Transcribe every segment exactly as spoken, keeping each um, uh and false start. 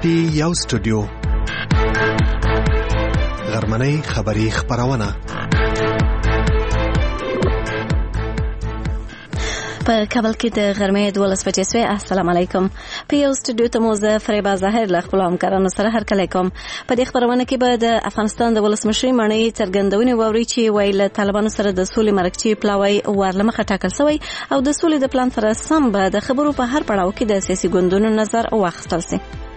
ټي یو سټوډیو غرمنۍ خبری خبرونه په کابل کې د غرمې دولس بجې شوې. السلام علیکم. په یو سټوډیو ته مو زه فریبا ظاهر له خپلو همکارانو سره هرکلی کوم. په دې خبرونه کې به د افغانستان د ولسمشرۍ ماڼۍ څرګندونې واورئ چې وایي له طالبانو سره د سولې مرکچي پلاوی ور له مخه ټاکل شوی او د سولې د پلان سره سم به د خبرو په هر پړاو کې د سیاسي ګوندونو نظر واخیستل شي.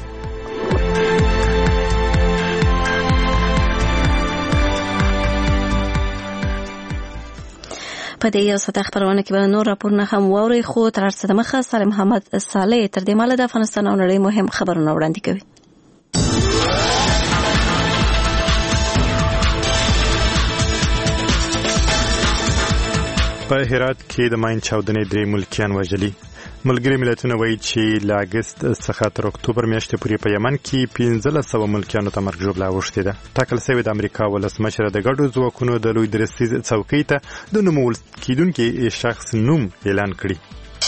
په دې یو ساعت خبرونه کې به نور راپورونه هم واورئ، خو تر هر څه دمخه سالم محمد صالح تر دې مهاله د افغانستان او نړۍ مهم خبرونه وړاندې کوي. په هرات کې د ماین چاودنې درې ملکیان وژلي. ملګري ملتونه وایي چې له اګست څخه تر اکتوبر میاشتې پورې په یمن کې پنځلس سوه ملکیانو ته مرګ ژوبله اوښتې ده. ټاکل شوې د امریکا ولسمشره د ګډو ځواکونو د لوی درستیز څوکۍ ته د نومول کېدونکي شخص نوم اعلان کړي.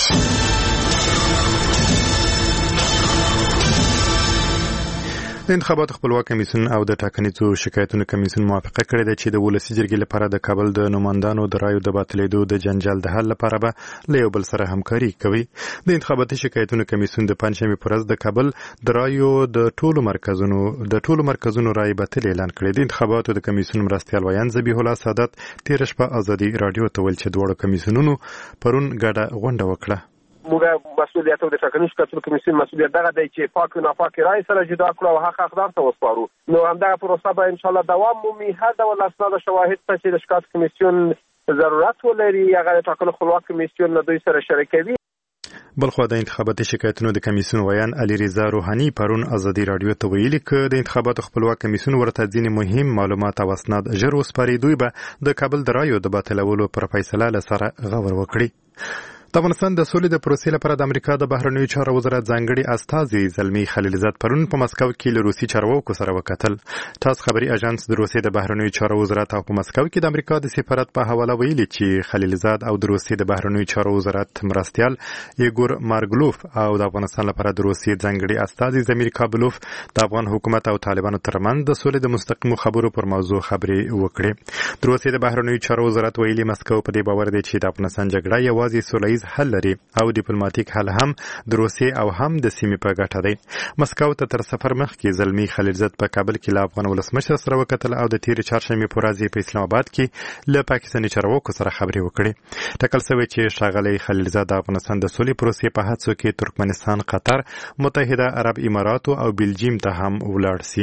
د انتخاباتو خپلواک کمیسیون او د ټاکنیزو شکایتونو کمیسیون موافقه کړې ده چې د ولسي جرګې لپاره د کابل د نوماندانو د رایو د باطلېدو د جنجال د حل لپاره به له یو بل سره همکاري کوي. د انتخاباتي شکایتونو کمیسیون د پنجشنبې په ورځ د کابل د رایو د ټولو مرکزونو د ټولو مرکزونو رایې باطل اعلان کړې. د انتخاباتو د کمیسیون مرستیال ویان ذبیح الله سادات تېره شپه ازادي راډیو ته ویل چې دواړو کمیسیونونو پرون ګډه غونډه وکړه. موږ مسؤلیت او د ټاکنیز کتل کمیسیون مسؤلیت دغه دی چې پاک او ناپاک رای سره جدا کړو او حق اقدام ته وسپارو. نو همدغه پروسه به ان شاء الله دوام مومي. هر ډول اسناد او شواهد ته چې د شکایت کمیسیون ضرورت ولري هغه د ټاکنو خپلواک کمیسیون له دوی سره شریکوي. بلخو د انتخاباتي شکایتونو د کمیسیون ویان علي رضا روحاني پرون ازادي راډیو ته ویلي چې د انتخاباتو خپلواک کمیسیون ورته ځینې مهم معلومات او اسناد ژر وسپاري. دوی به د کابل د رایو د باطلولو پر فیصله له سره غور وکړي. د افغانستان د سولې د پروسې لپاره د امریکا د بهرنیو چارو وزارت ځانګړي استازي زلمي خلیلزاد پرون په مسکو کې له روسي چارواکو سره وکتل. تاس خبري اژانس د روسي د بهرنیو چارو وزارت او په مسکو کې د امریکا د سفارت په حواله ویلي چې خلیلزاد او د روسي د بهرنیو چارو وزارت مرستيال ایګور مارګلوف او د افغانستان لپاره د روسي ځانګړي استازي زمیر کابلوف د افغان حکومت او طالبانو ترمنځ د سولې د مستقیمو خبرو پر موضوع خبري وکړي. د روسي د بهرنیو چارو وزارت ویلي مسکو په دې باور دی چې د افغانستان جګړه یوازې سولې حل لري او ډیپلوماټیک حل هم د روسیې او هم د سیمې په ګټه دی. مسکو ته تر سفر مخکې زلمي خلیلزاد په کابل کې له افغان ولسمشر سره وکتل او د تیرې چهارشنبې په ورځ په اسلام آباد کې له پاکستاني چارواکو سره خبرې وکړې. ټاکل شوی چې ښاغلی خلیلزاد د افغانستان د سولې پروسې په هڅو کې ترکمنستان، قطر، متحده عرب اماراتو او بلجیم ته هم ولاړ شي.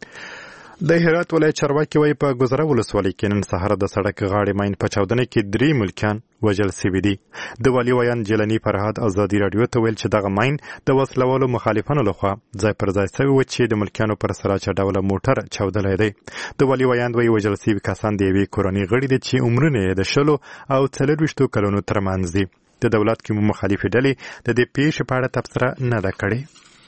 د هرات ولایت چارواکي وایي په ګذره ولسوالۍ کې نن سهار د سړک غاړې ماین په چاودنه کې درې ملکیان وژل شوي دي. د والي ویان جلني فرهاد ازادي راډیو ته ویل چې دغه ماین د وسلوالو مخالفانو لخوا ځای پر ځای شوی و چې د ملکیانو پر سراچه ډوله موټر چاودلی دی. د والي ویان وایي وژل شوي کسان د یوې کورنۍ غړي دي چې عمرونه یې د شلو او څلرویشتو کلونو ترمنځ دي. د دولت کې مخالفې ډلې د دې پیښې په اړه تبصره نه ده کړې.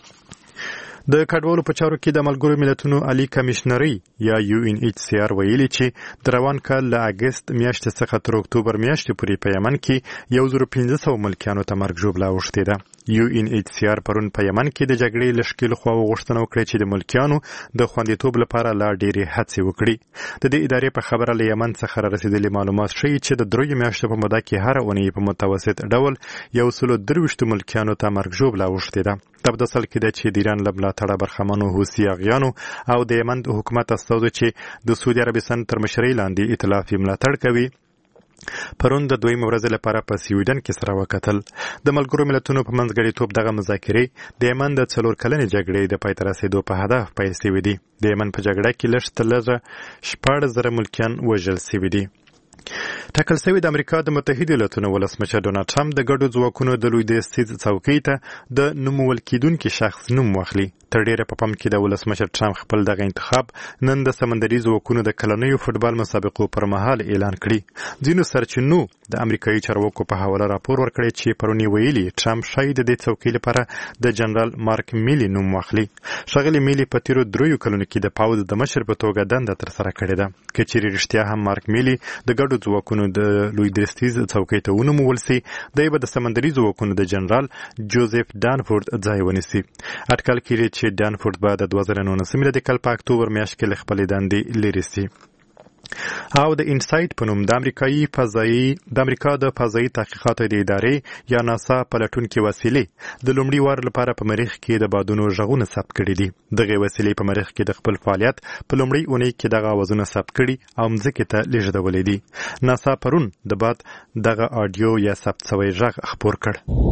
د کډوالو په چارو کې د ملګرو ملتونو عالی کمیشنري یا یو ان ایچ سی آر ویلي چې د روان کال له اګست میاشتې څخه تر اکتوبر میاشتې پورې په یمن کې یو زر پنځه سوه ملکیانو ته مرګ ژوبله اوښتې ده. یو ان ایچ سی آر پرون په یمن کې د جګړې له ښکېلو خواوو غوښتنه وکړه چې د ملکیانو د خوندیتوب لپاره لا ډېرې هڅې وکړي. د دې ادارې په خبره له یمن څخه را رسېدلي معلومات ښیي چې د دریو میاشتو په موده کې هره اونۍ په متوسط ډول یو سلو درویشتو ملکیانو ته مرګ ژوبله اوښتې ده. دا په داسې حال کې ده چې د ایران له ملاتړه برخمنو حوثي اغیانو او د یمن د حکومت استازو چې د سعودي عربستان تر مشرۍ لاندې ائتلاف یې ملاتړ کوي پرون د دویمې ورځې لپاره په سویډن کې سره وکتل. د ملګرو ملتونو په منځګړیتوب دغه مذاکرې د یمن د څلور کلنې جګړې د پای ته رسېدو په هدف پیل شوي دي. د یمن په جګړه کې لږ تر لږه شپاړس زره ملکیان وژل شوي دي. ټاکل شوی د امریکا د متحده ایالاتونو ولسمشر ډونالډ ټرمپ د ګډو ځواکونو د لوی درستیز څوکۍ ته د نومول کېدونکي شخص نوم واخلي. تر ډیره په پام کې د ولسمشر ټرمپ خپل دغه انتخاب نن د سمندري ځواکونو د کلنیو فوټبال مسابقو پر مهال اعلان کړي. ځینو سرچینو د امریکایي چارواکو په حواله راپور ورکړی چې پرون ویلي ټرمپ شاید د څوکۍ لپاره د جنرال مارک میلی نوم واخلي. ښاغلي میلی په تیرو دریو کلونو کې د پاوځ د مشر په توګه دنده ترسره کړې ده. که چیرې رښتیا هم مارک میلی د ګډو ځواکونو د لوی درستیز څوکۍ ته ونومول سي، دی به د سمندري ځواکونو د جنرال جوزف ډانفورد ځای ونیسي. اټکل کېږي چې ډانفورد به د دوه زره نولسم د کال په اکتوبر میاشت کې له خپلې دندې لرې سي. او د انسایټ په نوم د امریکایي فضایي د امریکا د فضایي تحقیقاتو د ادارې یا ناسا پلټونکې وسیلې د لومړي وار لپاره په مریخ کې د بادونو غږونه ثبت کړي دي. دغه وسیلې په مریخ کې د خپل فعالیت په لومړۍ اونۍ کې دغه اوازونه ثبت کړي او مځکې ته لیږدولي دي. ناسا پرون د باد دغه آډیو یا ثبت شوی غږ خپور کړ.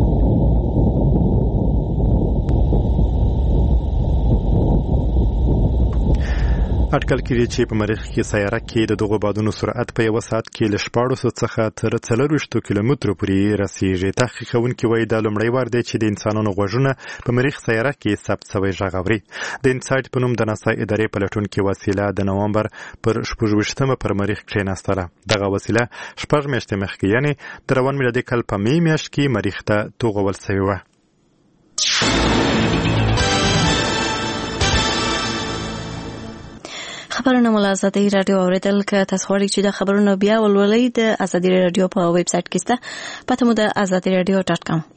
اټکل کېږي چې په مریخ کې سیاره کې د دغو بادونو سرعت په یو ساعت کې له شپاړسو څخه تر څلورویشتو کیلومترو پورې رسیږي. تحقیق کوونکي وایي دا لومړی وار دی چې د انسانانو غوږونه په مریخ سیاره کې ثبت شوی غږ اوري. د انسایټ په نوم د ناسا ادارې پلټونکې وسیله د نومبر پر شپږویشتمه پر مریخ کښېناستله. دغه وسیله شپږ میاشتې مخکې یعنې د روان میلادي کال په می میاشت کې مریخ ته توغول شوې وه. خبرونه مو له ازادي راډیو اوریدل. که تاسو غواړئ چې د خبرونو بیا ولولئ د ازادي راډیو په ویب سایټ کې سته، پته مو د ازادي راډیو ډاټ کام.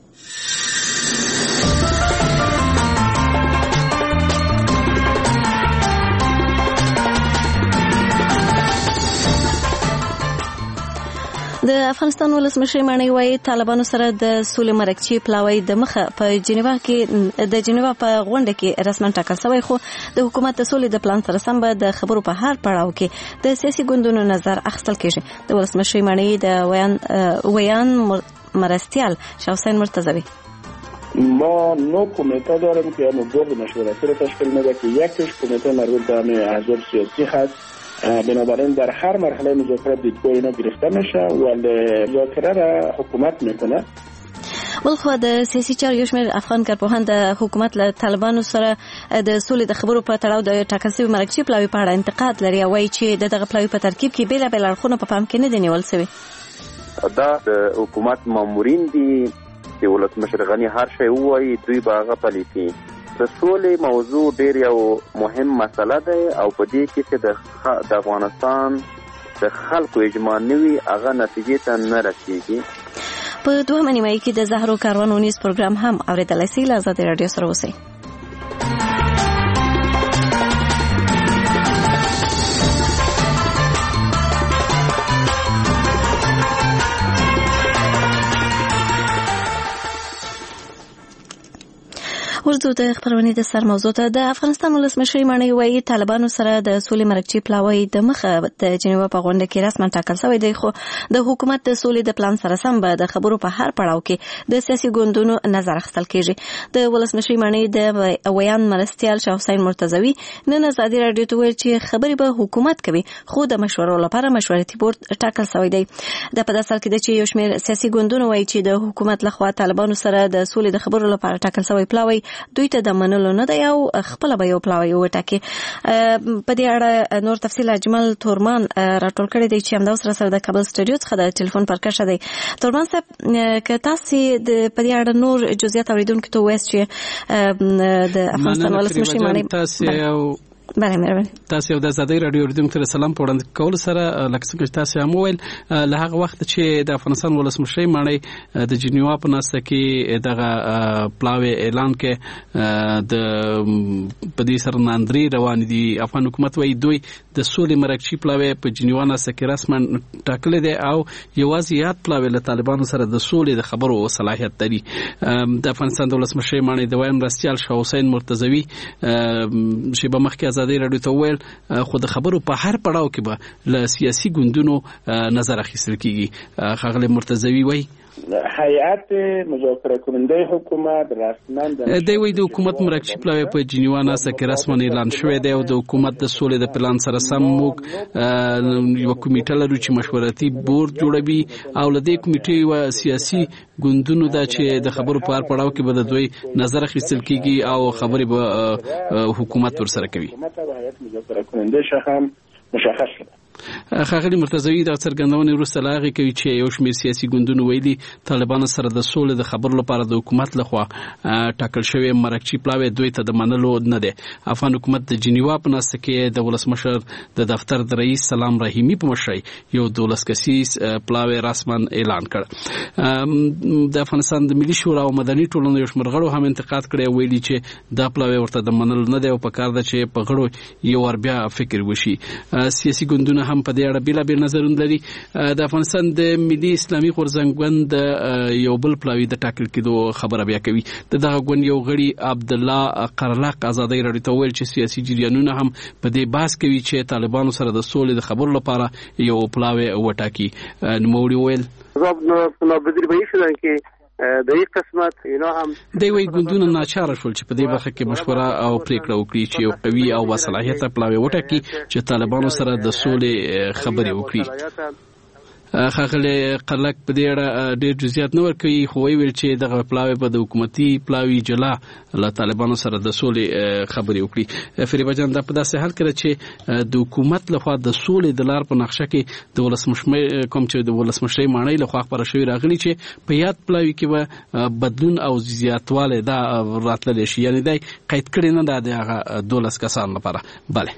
د افغانستان ولسمشر مانی وایي طالبانو سره د سولې مرکچی پلاوی د مخه په جنیوا کې د جنیوا په غونډه کې رسمن ټاکل شوی، خو د حکومت د سولې د پلان سره سم به د خبرو په هر پړاو کې د سیاسي ګوندونو نظر اخیستل کېږي. د ولسمشر مانی د ویان ویان مرستیال شاه حسین مرتضوی: ما نو کمیته داریم که همون بورد مشورتی را تشکیل میده که یکیش کمیته مربوط به همه احزاب سیاسی هست. بنابراین در هر مرحله مذاکرات دیدگاه اینا گرفته میشه ولی مذاکره را حکومت میکنه. بلخو د سیاسي چارو یو شمېر افغان کارپوهان د حکومت له طالبانو سره د سولې د خبرو په تړاو د ټاکل شوي مرکچي پلاوي په اړه انتقاد لري او وایي چې د دغه پلاوي په ترکیب کې بېلابېل اړخونه په پام کې نه دي نیول شوي. دا د حکومت مامورین دي چې ولسمشر غني هر شی ووایي دوی به هغه پلي کوي. د سولې موضوع ډېر یو مهم مسله ده او په دې کې چې د افغانستان د خلکو اجماع نه وي هغه نتیجې ته نه رسېږي. په دوهمه نیمایي کې د زهرو کاروان ونیز پروګرام هم اورېدلی سئ. له ازادي راډیو سره اوسئ. ورځو د خبرونې د سر موضوع ته. د افغانستان ولسمشر مانی وایي طالبانو سره د سولې مرکچی پلاوی د مخه د جنیوا په غونډه کې رسما ټاکل شوی دی، خو د حکومت د سولې د پلان سره سم به د خبرو په هر پړاو کې د سیاسي ګوندونو نظر اخیستل کېږي. د ولسمشر مانی د ویان مرستیال شاه حسین مرتضوی نن ازادي راډیو ته ویل چې خبرې به حکومت کوي، خو د مشورو لپاره مشورتي بورډ ټاکل شوی دی. د په داسې حال کې د چې یو شمېر سیاسي ګوندونو وایي چې د حکومت لخوا طالبانو سره د سولې د خبرو لپاره ټاکل شوی پلاوی دوی ته د منلو نه دی او خپل به یو پلاوی وټاکي. په دې اړه نور تفصیل اجمل تورمان راټول کړی دی چې همدا سره سره د کابل سټوډیو څخه د ټلیفون پر کښه دی. تورمان صاحب، که تاسو د په دې اړه نور جزئیات اوریدونکو ته وایئ چې د افغانستان ولسمشر مانی تاسو بله مهرباني تاسو یو د ازادي راډیو اوریدونکو ته سلام په وړاندې کول سره لکه څنګه تاسو هم ویل له هغه وخت چې د افغانستان ولسمشر مانی د جنیوا په ناسته کې دغه پلاوی اعلان کې د پدې سره ناندري روان دي، افغان حکومت وايي دوی د سولې مرکچی پلاوی په جنیوا ناسته کې رسما ټاکل دي او یوازې یاد پلاوی له طالبانو سره د سولې د خبرو صلاحیت لري. د افغانستان دولسمشر مانی د ویان مرستیال شاه حسین مرتضوی چې به مخکې ازادي راډیو ته ویل خو د خبرو په هر پړاو کې به له سیاسي ګوندونو نظر اخیستل کیږي. ښاغلی مرتضوی وایي هیئت مذاکره کننده حکومت رسما د وی د حکومت مرکچی پلاوی په جنیوا ناسته کې رسما اعلان شوی دی او د حکومت د سولې د پلان سره سم موږ یو کمیټه لرو چې مشورتي بورډ جوړوي او له دې کمیټې و سیاسي ګوندونو دا چې د خبرو په هر پړاو کې به د دوی نظر اخیستل کیږي او خبرې به حکومت ورسره کوي. حکومت او هیئت مذاکره کننده شخم مشخص شده. ښاغلي مرتضوي د څرګندونې وروسته لا هغې کوي چې یو شمېر سیاسي ګوندونو ویلي طالبانو سره د سولې د خبرو لپاره د حکومت لخوا ټاکل شوی مرکچي پلاوی دوی ته د منلو نه دی. افغان حکومت د جنیوا په ناسته کې د ولسمشر د دفتر د رئیس سلام رحیمي په مشرۍ یو دولس کسیز پلاوی رسما اعلان کړ. د افغانستان د ملي شورا او مدني ټولنو یو شمېر غړو هم انتقاد کړی، ویلي چې دا پلاوی ورته د منلو نه دی او پکار ده چې په غړو یو ور بیا فکر وشي. سیاسي ګوندونه هم په دې اړه بیلابیل نظرونه لري. د افغانستان د ملي اسلامي غورځنګ ګوند یو بل پلاوی د ټاکل کېدو خبره بیا کوي. د دغه ګوند یو غړي عبدالله قرلاق ازادۍ راډیو ته وویل چې سیاسي جریانونه هم په دې بحث کوي چې طالبانو سره د سولې د خبرو لپاره یو پلاوی وټاکي. نوموړي وویل نابدری به شدن که د یو قسمت اینا هم دوی وی ګوندونه ناچاره شول چې په دې برخه کې مشوره او پریکړه وکړي چې یو قوي او باصلاحیته پلاوی وټاکي چې طالبانو سره د سولې خبرې وکړي. ښاغلی قرلاق په دې اړه ډېر جزئیات نه ورکوي، خو ویل چې دغه پلاوی په د حکومتي پلاوی جلا له طالبانو سره د سولې خبرې وکړي. فریبه جان، دا په داسې حال کې چې د حکومت لخوا د سولې د لار په نقشه کې د ولسمشر کوم چې د ولسمشرۍ ماڼۍ لخوا خپاره شوی راغلی چې په یاد پلاوی کې به بدلون او زیاتوالی دا راتللی شي، یعنی دا قید کړی نه ده د هغه دولس کسانو لپاره. بله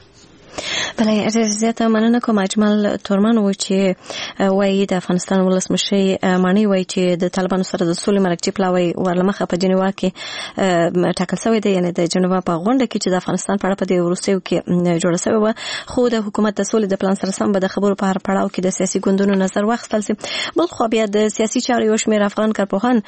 بله ډېر زیاته مننه کوم. اجمل تورمان و چې وایي د افغانستان ولسمشرۍ ماڼۍ وایي چې د طالبانو سره د سولې مرکچي پلاوی ورلمخه په جنیوا کې ټاکل شوی دی، یعنی د جنیوا په غونډه کې چې د افغانستان په اړه په دې وروستیو کې جوړه شوې وه، خو د حکومت د سولې د پلان سره سم به د خبرو په هر پړاو کې د سیاسي ګوندونو نظر واخیستل شي. بل خو بیا د سیاسي چارو یو شمېر افغان کارپوهان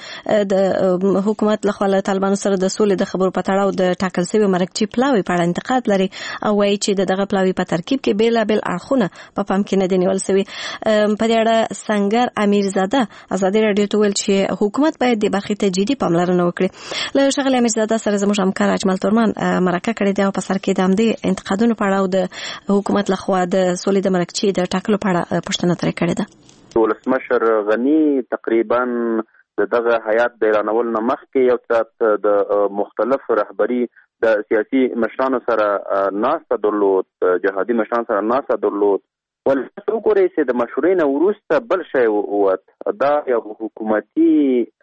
د حکومت لخوا له طالبانو سره د سولې د خبرو په تړاو د ټاکل شوي مرکچي پلاوی په اړه انتقاد لري او وایي چې د دغه پلاوی په ترکیب کې بیلابیل اړخونه په پام کې نه دي نیول شوي. په دې اړه سنگر امیرزاده ازادي راډیو ته ویل چې حکومت باید د برخې ته جدي پاملرنه وکړي. له ښاغلي امیرزاده سره زموږ همکار اجمل تورمان مرکه کړې ده او په سر کې د همدې انتقادونو په اړه او د حکومت لخوا د سولې د مرکچي د ټاکلو په اړه پوښتنه ترې کړې ده. ولسمشر غني تقریبا دغه حیات د اعلانولو نه مخکې یو څه د مختلف رهبری د سیاسي مشرانو سره ناسته درلود، جهادي مشرانو سره ناسته درلود. ولې وګورئ چې د مشورې نه وروسته بل شی ووت، دا یو حکومتي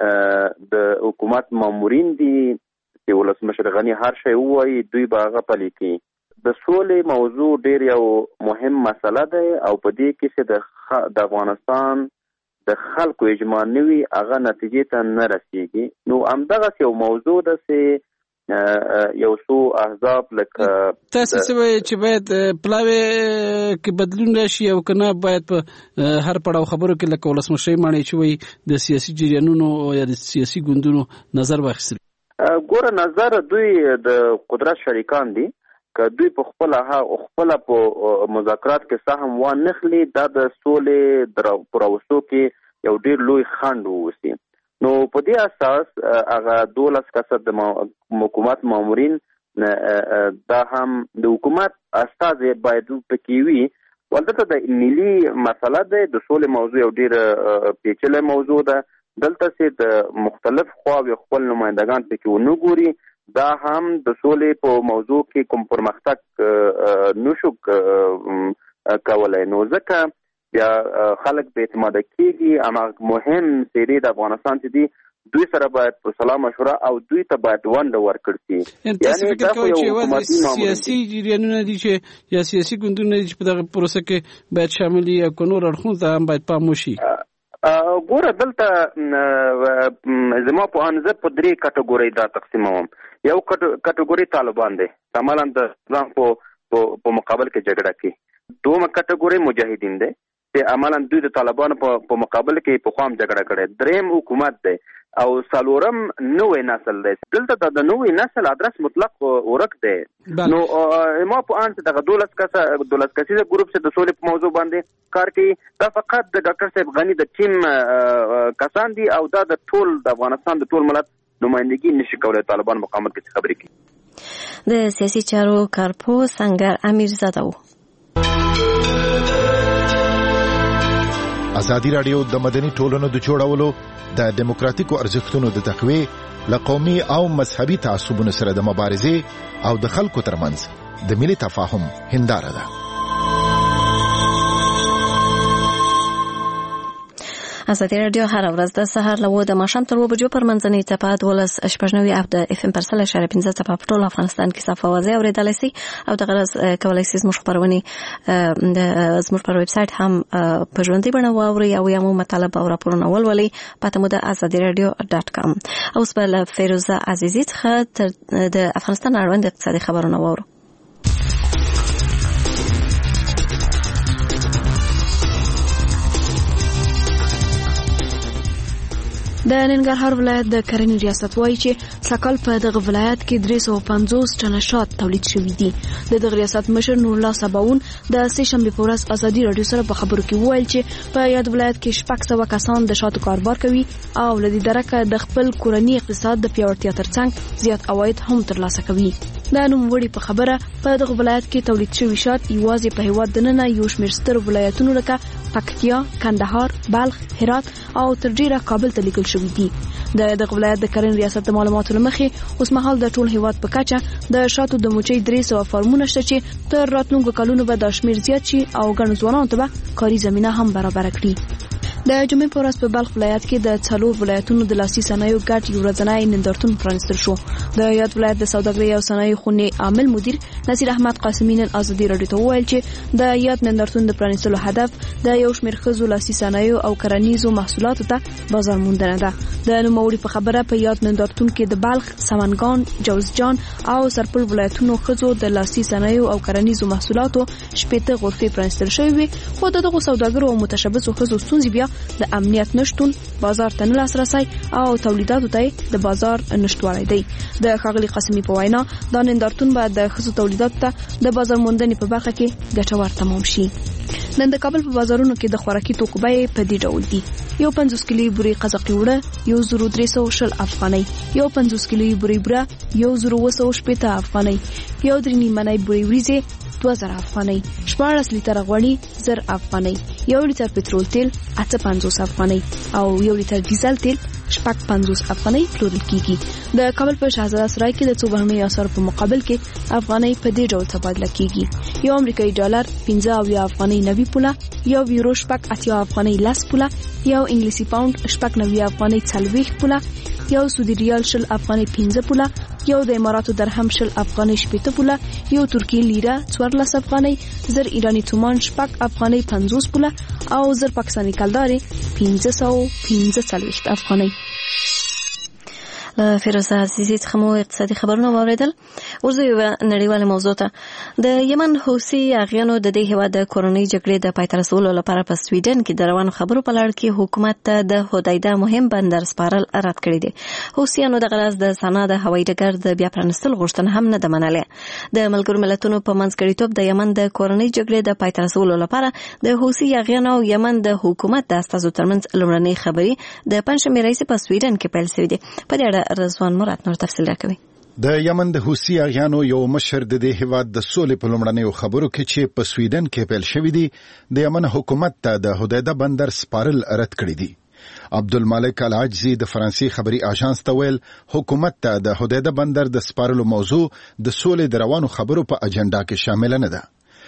د حکومت مامورین دي چې ولسمشر غني هر شی ووایي دوی به هغه پلي کوي. د سولې موضوع ډېر یو مهم مسله ده او په دې کې چې د افغانستان د خلکو اجماع نه وي هغه نتیجې ته نه رسیږي. نو همدغسې یو موضوع ده چې یو څو احزاب لکه تاسو څه وایي چې باید پلاوی کې بدلون راشي او کنه باید په هر پړاو خبرو کې لکه ولسمشرۍ ماڼۍ چې وایي د سیاسي جریانونو یا د سیاسي ګوندونو نظر واخیستل؟ ګوره نظر دوی د قدرت شریکان دي، که دوی په خپله خپله په مذاکرات کې سهم وانخلي دا د سولې د راوستو کې یو ډېر لوی خنډ واوسي. نو په دې اساس هغه دولس کسه د حکومت مامورین دا هم د حکومت استازي باید پکې وي. ولته د ملي مسله ده، د سولې موضوع یو ډېر پیچلی موضوع ده. دلته چې د مختلف خواوې خپل نمایندګان پکې ونه ګوري، دا هم د سولې په موضوع کې کوم پرمختګ نشو کولی. نو ځکه بیا خلک به اعتماده کېږي. اما مهم سیرې د افغانستان چې دي دوی سره باید په سلام مشوره او دوی ته باید ونډه ورکړل شي. تاسو فکر کوئ چې یوازې سیاسي جریانونه دي چې یا سیاسي ګوندونه دي چې په دغه پروسه کې باید شامل وي او که نور اړخونو ته هم باید پام وشي؟ ګوره دلته زما په اند زه په درې کټګورۍ دا تقسیموم. یو کټګورۍ طالبان دی، عملاً د اسلام په مقابل کې جګړه کوي. دومه کټګورۍ مجاهدین دی چې عملاً دوی د طالبانو په مقابل کې په خام جګړه کړې. دریم حکومت دی او څلورم نوې نسل دی. دلته د نوې نسل ادرس مطلق ورک دی. نو ما په ان دغه دولس کسه دولس کسیزه ګروپ چې د سولې په موضوع باندې کار کوي، دا فقط د ډاکټر صاحب غني د ټیم کسان دي او دا د ټول د افغانستان د ټول ملت نمائندګي نشي کولای طالبان مقاومت کې خبرې کوي. د سیاسي چارو کارپو سنگر امیرزاده و. ازادي راډیو د مدني ټولنو د جوړولو د دیموکراتیکو ارزښتونو د تقویې له قومي او مذهبي تعصبونو سره د مبارزې او د خلکو ترمنځ د ملي تفاهم هنداره ده. ازادي رادیو هر ورځ د سهار له وو د ماښام تر اوه بجو پر منځنۍ ټپه دولس شپږ نوي اف د اف ام پر سل اشاره پنځه ټپه په ټول افغانستان کې صفه وازي اوریدلای شي او د غرض کولای شي زموږ خبرونه د زموږ پر ویب سټ هم په ژوندۍ بڼه واوري او یا مو مطلب او راپورونه ولولي پته مو د ازادي رادیو ډاټ کام. اوس بل فیروزه عزیزی څخه د افغانستان اړوند اقتصادي خبرونه واورو. د ننګرهار ولایت د کرنې ریاست وایي چې سکل په دغه ولایت کې درې سوه پنځوس ټنه شات تولید شوي دي. د دغه ریاست مشر نور الله سباون د سه شنبې په ورځ ازادي رادیو سره په خبرو کې وویل چې په یاد ولایت کې شپږ سوه کسان د شاتو کاروبار کوي او له دې درکه د خپل کورني اقتصاد د پیاوړتیا ترڅنګ زیات عواید هم ترلاسه کوي. د نوموړي په خبره په دغه ولایت کې تولید شوي شات یوازې په هیواد دننه یو شمېر ستر ولایتونو لکه پکتیا، کندهار، بلخ، هرات او تر ډیره کابل ته لیږل شوي دي. د دغه ولایت د کرنې ریاست د معلوماتو له مخې اوس مهال د ټول هیواد په کچه د شاتو د موچۍ درې سوه فارمونه شته چې تر راتلونکو کلونو به دا شمېر زیات شي او ګڼو ځوانانو ته به کاري زمینه هم برابره کړي. د جمعې په ورځ په بلخ ولایت کې د څلور ولایتونو د لاسي صنایعو ګډ یو ورځنی نندارتون پرانیستل شو. د یاد ولایت د سوداګرۍ او صنایعو خونې عامل مدیر نصیر احمد قاسمي نن ازادي رادیو ته وویل چې د یاد نندارتون د پرانیستلو هدف د یو شمېر ښځو لاسي صنایعو او کرنیزو محصولاتو ته بازار موندنه ده. د نوموړي په خبره په یاد نندارتون کې د بلخ، سمنګان، جوزجان او سرپل ولایتونو ښځو د لاسي صنایعو او کرنیزو محصولاتو شپېته غرفې پرانیستل شوې وي، خو د دغو سوداګرو او متشبثو ښځو ستونزې بیا د امنیت نشټون، بازار ته نه لاسرسی او تولیداتو ته د بازار نشټوالی دی. د ښاغلي قاسمي په وینا دا نندارتون به د ښځو تولیداتو ته د بازار موندنې په برخه کې ګټور تمام شي. نن د کابل په بازارونو کې د خوراکي توکو بیې په دې ډول دي: یو پنځوس کیلویي بوري قزقي وړه یو زر درې سوه شل افغانۍ، یو پنځوس کیلویي بوري بوره یو زر اوه سوه شپېته افغانۍ، یو درې نیمنۍ بوري وریځې دوه زره افغانۍ، شپاړس لیتره غوړي زر افغانۍ، یو لیتر پټرول تیل اته پنځوس افغانۍ او یو لیتر ډیزل تیل شپږ پنځوس افغانۍ پلورل کیږي. د کابل په شهزاده سرای کې د څو بهرنیو اسعارو په مقابل کې افغانۍ په دې ډول تبادله کیږي: یو امریکایي ډالر پنځه اویا افغانۍ نوي پوله، یو یورو شپږ اتیا افغانۍ لس پوله، یو انګلیسي پاوند شپږ نوي افغانۍ څلوېښت پوله، یو سعودي ریال شل افغانۍ پنځه پوله، یو د اماراتو درهم شل افغانۍ شپېته پوله، یو ترکیې لیره څوارلس افغانۍ، زر ایراني تومان شپږ افغانۍ پنځوس پوله او زر پاکستاني کلدارې پنځه سوه پنځه څلوېښت افغانۍ. فیروزه عزیزی څخه مو اقتصادي خبرونه واوریدل. ورځو یو نړیواله موضوع ته د یمن حوثي اغیانو د دې هیواد د کورونی جګړې د پای ته رسولو لپاره په سویډن کې د روانو خبرو په لړ کې حکومت ته د هدایده مهم بندر سپارل رد کړی دی. حوثیانو د غرض د سنا د هوایي ډګر د بیا پرانستل غوښتنه هم نه ده منلې. د ملګرو ملتونو په منځګړیتوب د یمن د کورونی جګړې د پای ته رسولو لپاره د حوثي اغیانو او یمن د حکومت د استازو ترمنځ لومړنۍ خبرې د پنځمې راهیسې په سویډن کې پیل شوې دي. په دې اړه رضوان مراد نور تفصیل راکوي. د یمن د حوثي اغیانو یو مشر د دې هیواد د سولې په لومړنیو خبرو کې چې په سویډن کې پیل شوې دي د یمن حکومت ته د هدایده بندر سپارل رد کړی دي. عبدالمالک العجزي د فرانسې خبري آژانس ته ویل حکومت ته د هدایده بندر د سپارلو موضوع د سولې د روانو خبرو په اجنډا کې شامل نه ده.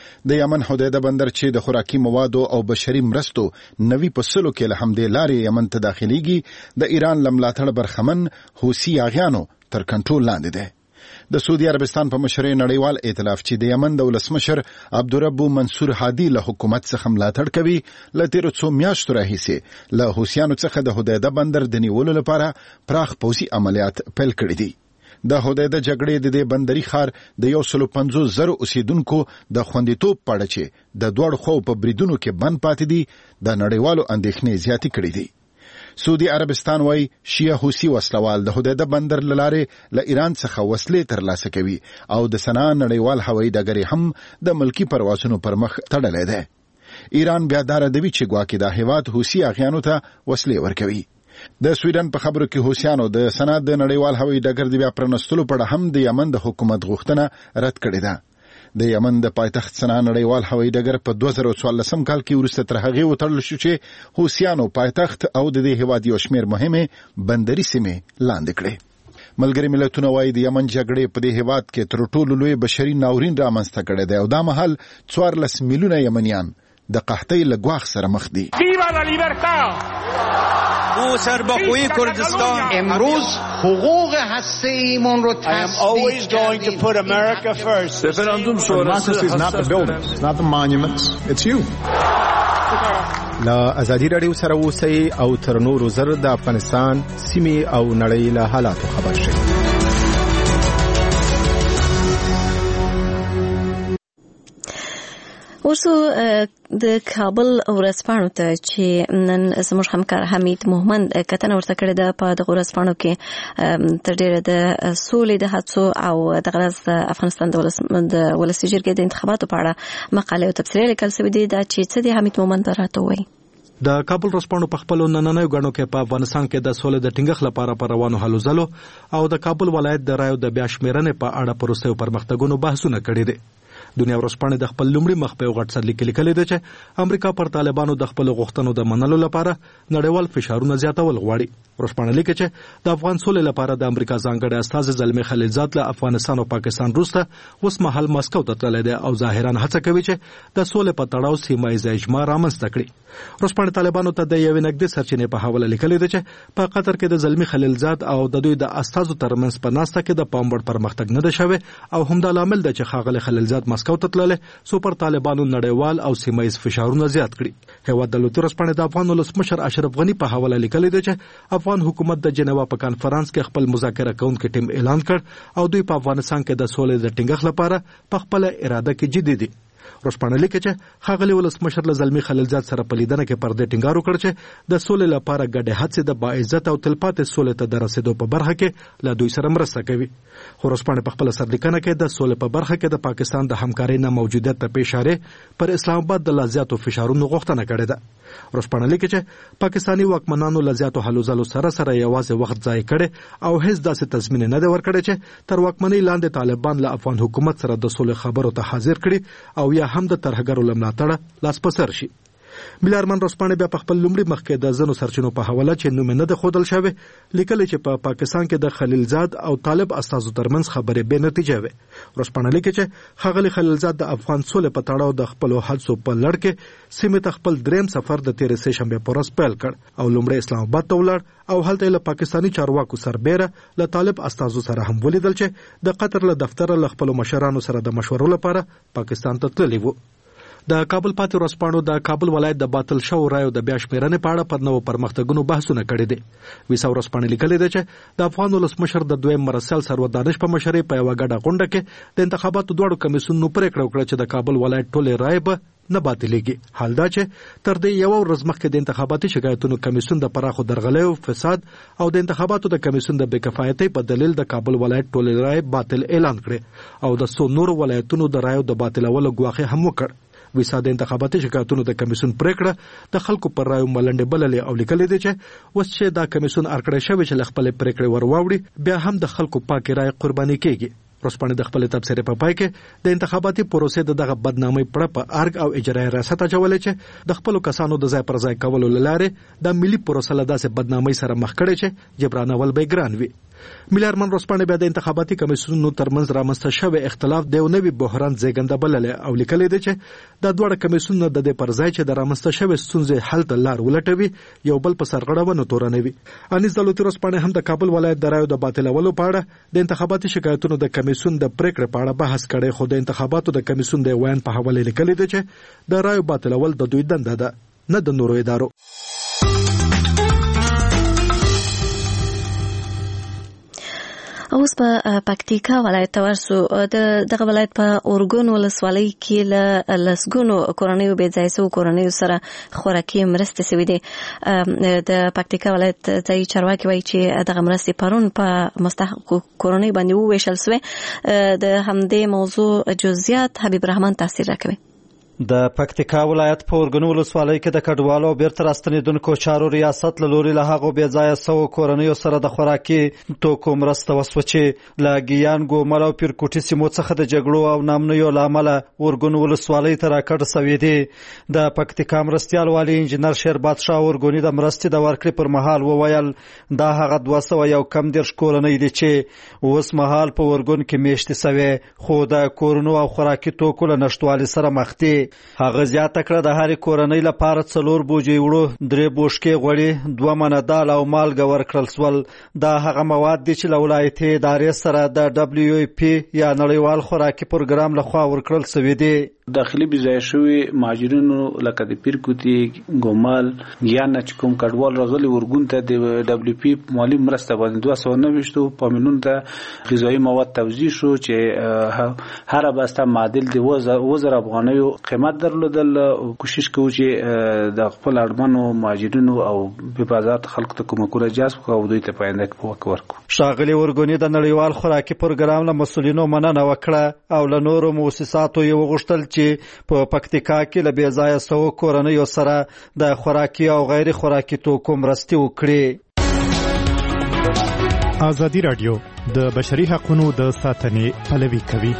د یمن هدایده بندر چې د خوراکي موادو او بشري مرستو نوي پسلو کې له همدې لارې یمن ته داخليږي د ایران لملاتړ برخمن حوثي اغیانو تر کنټرول لاندې ده. د سعودي عربستان په مشرۍ نړیوال ائتلاف چې د یمن د ولسمشر عبدالرب منصور هادي له حکومت څخه ملاتړ کوي له تیرو څو میاشتو راهیسې له حوثیانو څخه د هدایده بندر د نیولو لپاره پراخ پوځي عملیات پیل کړي دي. د هدایده جګړې د دې بندري ښار د یو سلو پنځوس زرو اوسیدونکو د خوندیتوب په اړه چې د دواړو خواو په بریدونو کې بند پاتې دي د نړیوالو اندېښنې زیاتې کړې دي. سعودي عربستان وايي شیعه حوثي وسلوال د هدایده بندر له لارې له ایران څخه وسلې ترلاسه کوي او د سنا نړیوال هوایي ډګر هم د ملکی پروازونو پر مخ تړلی دی. ایران بیا دا ردوي چې ګواکې دا هیواد حوثي اغیانو ته وسلې ورکوي. د سویډن په خبرو کې حوثیانو د سنا د نړیوال هوایي ډګر د بیا پرانستلو په اړه هم د یمن د حکومت غوښتنه رد کړې ده. د یمن د پایتخت سنا نړیوال هوایي ډګر په دوه زره څوارلسم کال کې وروسته تر هغې وتړل شو چې حوثیانو پایتخت او د دې هیواد یو شمېر مهمې بندري سیمې لاندې کړې. ملګري ملتونه وايي د یمن جګړې په دې هیواد کې تر ټولو لوی بشري ناورین رامنځته کړی دی او دا مهال څوارلس میلیونه یمنیان د قحطۍ له ګواښ سره مخ دي. او سربخوی کردستان امروز حقوق هسته‌ایمون رو تثبیت کردیم. رفراندوم شورای is not the buildings, it's not the monuments, it's you. لا ازادي رادیو سره اوسئ او تر نورو زر د افغانستان سیمې او نړۍ له حالاتو خبر شئ. ورسو د کابل ورځپاڼو ته چې نن زموږ همکار حمید مومند کتنه ورته کړې ده په دغه ورځپاڼو کې تر ډیره د سولې د هڅو او د غرض افغانستان د ولس د ولسي جرګې د انتخاباتو په اړه مقاله او تبصره لیکل شوې ده چې څه دی حمید مومند راته وایي. د کابل ورځپاڼو په خپل نننیو غاڼو کې په افغانستان کې د سولې د ټینګښت لپاره پر روانو هلو ځلو او د کابل ولایت د رایو د بیا شمیرنې په اړه پروسې پرمختګونو بحثونه کړي دي. دنیا ورځپاڼه د خپل لومړي مخ په غټ سر لیکل کړي دي چې امریکا پر طالبانو د خپل غوښتنو د منلو لپاره نړیوال فشارونه زیاتول غواړي. ورځپاڼه لیکي چې د افغان سولې لپاره د امریکا ځانګړي استازي زلمي خلیلزاد له افغانستان او پاکستان وروسته اوس مهال مسکو ته تللی دی او ظاهرا هڅه کوي چې د سولې په تړاو سیمه ییز اجماع رامنځته کړي. ورځپاڼه طالبانو ته د یوې نږدې سرچینې په حواله لیکلي دي چې په قطر کې د زلمي خلیلزاد او د دوی د استازو ترمنځ په ناسته کې د پام وړ پرمختګ نه دی شوی او همدا لامل دی چې ښاغلی خلیلزاد مسکو ته تللی سوپر طالبانو نړیوال او سیمه ییز فشارونه زیات کړي. هیواد د لوتي ورځپاڼې د افغان ولسمشر اشرف غني په حواله لیکلي دي چې افغان حکومت د جنیوا په کانفرنس کې خپل مذاکره کوونکي ټیم اعلان کړ او دوی په افغانستان کې د سولې د ټینګښت لپاره په خپل اراده کې جدي دي. ورځپاڼه لیکي چې ښاغلی ولسمشر له زلمي خلیلزاد سره په لیدنه کې پر دې ټینګار وکړ چې د سولې لپاره ګډې هڅې د باعزت او تلپاتې سولې ته د رسېدو په برخه کې له دوی سره مرسته کوي. خو ورځپاڼه په خپل سرلیکنه کې د سولې په برخه کې د پاکستان د همکارۍ نه موجودیت ته په اشاره پر اسلام آباد د لا زیاتو فشارونو غوښتنه کړې ده. ورځپاڼه لیکي چې پاکستاني واکمنانو له زیاتو هلو ځلو سره سره یوازې وخت ضایع کړی او هیڅ داسې تضمین نه دی ورکړی چې تر واکمنۍ لاندې طالبان له افغان حکومت سره د سولې خبرو ته حاضر کړي او یا هم د ترهګرو له ملاتړه لاس په سر شي. ملارمن ورځپاڼه بیا په خپل لومړي مخ کې د ځینو سرچینو په حواله چې نوم نه ده ښودل شوی لیکلي چې په پا پاکستان کې د خلیلزاد او طالب استازو ترمنځ خبرې بې نتیجه وې. ورځپاڼه لیکي چې ښاغلی خلیلزاد د افغان سولې په تړاو د خپلو هڅو په لړ کې سیمې ته خپل دریم سفر د تېرې سې شنبې په ورځ پیل کړ او لومړی اسلام آباد ته ولاړ او هلته له پاکستاني چارواکو سربېره له طالب استازو سره هم ولیدل چې د قطر له دفتره له خپلو مشرانو سره د مشورو لپاره پاکستان ته تللي وو. د کابل پاتې ورځپاڼو د کابل ولایت د باطل شوو رایو د بیا شمیرنې په اړه پر نوو پرمختګونو بحثونه کړي دي. ویسا ورځپاڼه لیکلي ده چې د افغان ولسمشر د دویم مرسل سرور دانش په مشرۍ په یوه ګډه غونډه کې د انتخاباتو دواړو کمیسیونونو پرېکړه وکړه چې د کابل ولایت ټولې رایې به نه باطلېږي. حال دا چې تر دې یوه ورځ مخکې د انتخاباتي شکایتونو کمیسیون د پراخو درغلیو فساد او د انتخاباتو د کمیسیون د بې کفایتۍ په دلیل د کابل ولایت ټولې رایې باطل اعلان کړې او د څو نورو ولایتونو د رایو د باطلولو ګواښ هم وکړ. ویسا د انتخاباتي شکایتونو د کمیسیون پریکړه د خلکو پر رایو ملنډې بللې او لیکلي دي چې اوس چې دا کمیسیون ارکړی شوی چې له خپلې پریکړې ور واوړي بیا هم د خلکو پاکې رایې قرباني کیږي. ورځپاڼه د خپل تبصرې په پای کې د انتخاباتي پروسې د دغه بدنامۍ پړه په ارګ او اجرایي ریاست اچولې چې د خپلو کسانو د ځای پر ځای کولو له لارې د ملي پروسه له داسې بدنامۍ سره مخ کړې چې جبرانول به ګران وي. ملارمن ورځپاڼه بیا د انتخاباتي کمیسیونونو ترمنځ رامنځته شوی اختلاف د یو نوي بحران زیږنده بللې او لیکلي دي چې د دواړه کمیسیونونو د دې پر ځای چې د رامنځته شوی ستونزې حل ته لار ولټوي یو بل په سرغړونه تورنوي. انیس دولتي ورځپاڼه هم د کابل ولایت د رایو د باطلولو په اړه د انتخاباتي شکایتونو د کمیسیون د پریکړې په اړه بحث کړی خو د انتخاباتو د کمیسیون د ویان په حواله لیکلي دي چې د رایو باطلول د دوی دنده ده نه د نورو ادارو. اوس په پکتیکا ولایت ورسو د دغه ولایت په اورګون ولسوالۍ کې له لسګونو کورنیو بې ځای شوو کورنیو سره خوراکي مرستې شوې دي. د پکتیکا ولایت ځایي چارواکي وایي چې دغه مرستې پرون په مستحقو کورنیو باندې وویشل شوې. د همدې موضوع جزئیات حبیب رحمان تاثیر راکوي. د پکتیکا ولایت په اورګون ولسوالۍ کې د کډوالو او بیرته راستنېدونکو چارو ریاست له لوري له هغو بې ځایه سوو کورنیو سره د خوراکي توکو مرسته وسوه چې له ګیان ګومل او پیرکوټي سیمو څخه د جګړو او ناامنیو له امله اورګون ولسوالۍ ته راکډه سوې دي. د پکتیکا مرستیال والي انجینر شیربادشاه اورګوني د مرستې د ورکړې پر مهال وویل دا هغه دوه سوه یو کم دېرش کورنۍ دي چې اوس مهال په اورګون کې میشتې سوې خو د کورونو او خوراکي توکو له نشتوالي سره مخ دي. هغه زیاته کړه د هرې کورنۍ لپاره څلور بوجۍ وړو، درې بوشکې غوړي، دوه منه دال او مالګه ورکړل سول. دا هغه مواد دي چې له ولایتي ادارې سره د دبلیو ای پی یا نړیوال خوراکي پروګرام لخوا ورکړل سوي دي. داخلي بځای شوي مهاجرینو لکه د پیرکوتي، ګومال، ګیانا چې کوم کډوال راغلي ورګون ته د دبلیو پی مالی مرسته باندې دوه سوه نوي پامینون ته غذایي مواد توزیع شو چې هر بسته معادل د وزر افغانیو قیمت درلودل. کوشش کوو چې د خپل اړمنو مهاجرینو او بې بازار خلکو ته کومکونه جذب کړو او دوی ته په آینده کې پوهه ورکړو. ښاغلي ورګوني د نړیوال خوراکي پروګرام له مسؤلینو مننه وکړه او له نورو مؤسساتو یې وغوښتل چې په پکتیکا کې له بې ځایه سوو کورنیو سره د خوراکي او غیر خوراکي توکو مرستې وکړي. ازادي راډیو د بشري حقوقو د ساتنې پلوي کوي.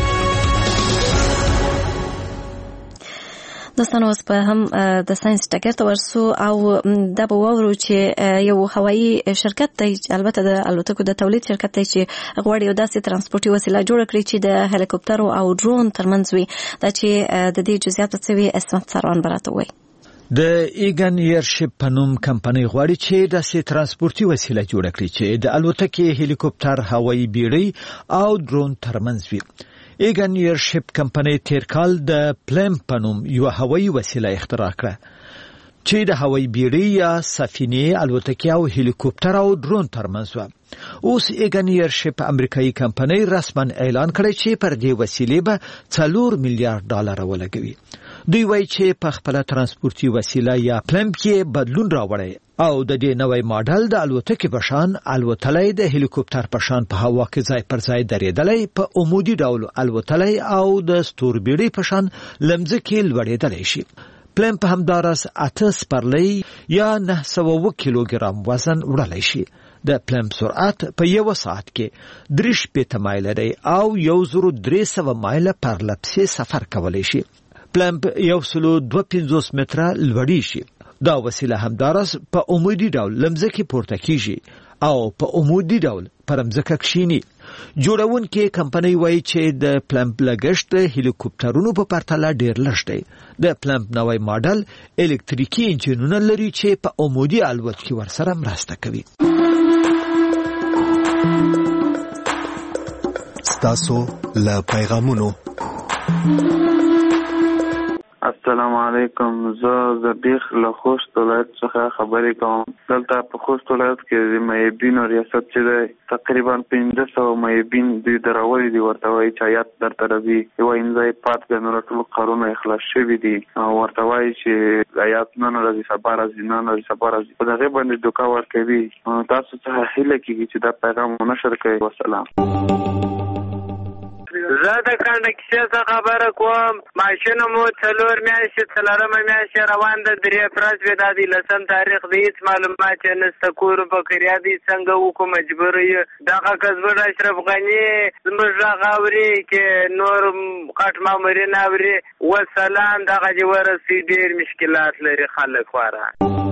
دوستانو اوس په هم د ساينس ټکر ته ورسو او دا به وورو چې یو هوایي شرکت دی، البته د الوتکو د تولید شرکت دی چې غواړي یو داسې ترانسپورتي وسیله جوړه کړي چې د هلیکوپټرو او ډرون ترمنځ وي. دا چې د دې جزئیات څه وي اسمت سروان براته وایي. د ایګن ایرشپ په نوم کمپنۍ غواړي چې داسې ترانسپورتي وسیله جوړه کړي چې د الوتکې، هلیکوپټر، هوایي بیړۍ او ډرون ترمنځ وي. ایګن ایرشپ کمپنۍ تیر کال د پلم په نوم یو هوایي وسیله اختراع کړه چې د هوایي بیړۍ یا سفینې، الوتکې او هلیکوپټر او ډرون ترمنځ وه. اوس ایګن ایرشپ امریکایي کمپنۍ رسما اعلان کړی چې پر دې وسیلې به څلور میلیارډ ډالر ولګوي. دوی وایي چې په خپل ترانسپورتي وسیله یا پلم کې بدلون راوړی او د دې نوې ماډل د الوتکې په شان الوتلای، د هلیکوپټر په شان په هوا کې ځای پر ځای درېدلای، په عمودي ډول الوتلای او د ستوربیړۍ په شان لمځکې لوړېدلی شي. پلم په همدارس اته سپرلی یا نه سوه اووه کیلوګرام وزن وړلی شي. د پلم سرعت په یو ساعت کې درې شپېته مایله دی او یو زرو درې سوه مایله پر لپسې سفر کولی شي. پلم یو سلو دوه پنځوس متره لوړی شي. دا وسیله همدارس په عمودي ډول لمځکې پورته کیږي او په عمودي ډول پر مځکه کښیني. جوړونکې کمپنۍ وایي چې د پلمپ لګښت د هلیکوپټرونو په پرتله ډیر لږ دی. د پلمپ نوی ماډل الکتریکي انجینونه لري چې په عمودي الوت کې ورسره مرسته کوي. ستاسو له پیغامونو. السلام علیکم. زه د بیخ له خوست ولایت څخه خبرې کوم. دلته په خوست ولایت کې د معیبینو ریاست چې دی تقریبا پنځه سوه معیبین دوی دراوړي دي، ورته وایي چې عیات درته راځي. یوه انځای پات دی، نور ټول کارونه اخلاص شوي دي او ورته وایي چې عیات نن راځي سبا راځي، نن راځي سبا راځي، په دغې باندې دوکه ورکوي. تاسو څخه هیله کېږي چې دا پیغام ونشر کړئ. وسلام. زه د کنډکټر څخه خبره کوم. ماشین مو څلور میاشتې څلورمه میاشت روان ده، درې فرض وي، دا د لسم تاریخ دی، هېڅ معلومات یې نشته. کور فقریا دی، څنګه وکړو؟ مجبور یو. دغه کسبر اشرف غني زموږ غږ اوري چې نور غټ مامورین اوري. وسلام. دغه چې ورسي ډېر مشکلات لري خلک خواره.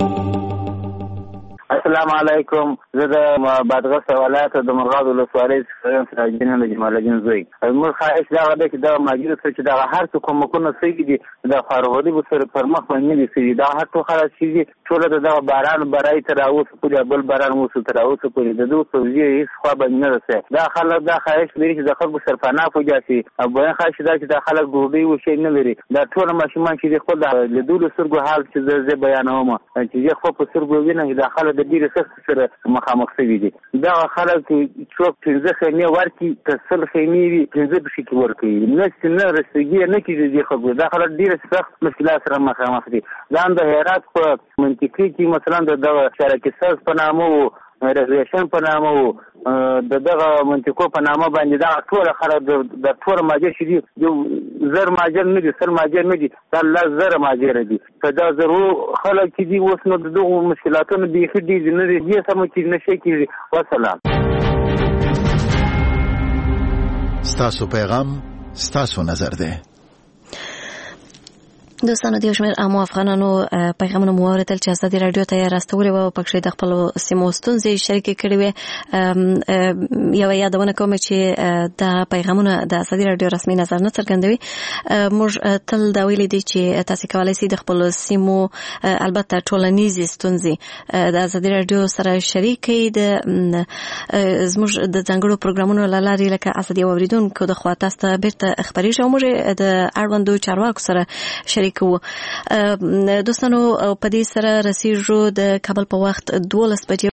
السلام علیکم. زه د بادغیس ولایت د مرغاب ولسوالۍ څخه سراج الدین له جمال الدین زوی. موږ خواهش دا ده چې د ماجر سره چې د هر څه کومکونه سوي دي د فارغولي سره پر مخ باندې دي سوي دا هر څه خلاص شي. ټول د باران برای تر اوسه پورې بل باران مو تر اوسه پورې د دوه سوزي هیڅ خو باندې نه رسي. دا خلک دا خواهش لري چې د خلکو سرپناه فوجاسي او به خواهش دا چې د خلک ګوډي وشي نه لري. دا ټول ماشومان چې خو د لیدلو سرګو حال چې زه بیانوم چې خو په سرګو ویني د خلک د ډیره سخت سره مخامخ شوي دي. دا خلک څوک پنځه خیمې ورکړي که سل خیمې وي پنځه بشي کې ورکوي، نه نه رسېږي نه کېږي دې خلکو. دا خلک ډېر سخت مشکلات سره مخامخ دي. دا د هرات په منطقې کې مثلا د دغه شرکساز په نامه و ریزریشن په نامه و د دغه منطقو په نامه باندې دا ټول خلک د ټول ماجر چې دي یو زر ماجر نه دي، سل ماجر نه دي، دا لس زره ماجر دي. که دا زرو خلک چې دي اوس نو د دغو مشکلاتونو بیخي ډېر نه دي، دې سمه چې نشي کېږي. وسلام. ستاسو پیغام ستاسو نظر دی. دوستانو د شمیر عامو افغانانو پیغامونه مو اوریدل چې ازادي رادیو ته راستوري او پکښې د خپل سیمو ستونزې شریکې کړې وې. یو یادونه کوم چې دا پیغامونه د ازادي رادیو رسمي نظر نه څرګندوي. موږ تل دا ویلي دي چې تاسو کولای شئ د خپل سیمو البته ټولنیزې ستونزې د ازادي رادیو سره شریکې د زموږ د ځانګړو پروګرامونو له لارې لکه ازادي اوریدونکو د خوا تاسو ته بیرته خبرېږي او موږ د اړوندو چارواکو سره شریک کو. دوستانو په دې سره رسیدو د کابل په وخت دولس بجې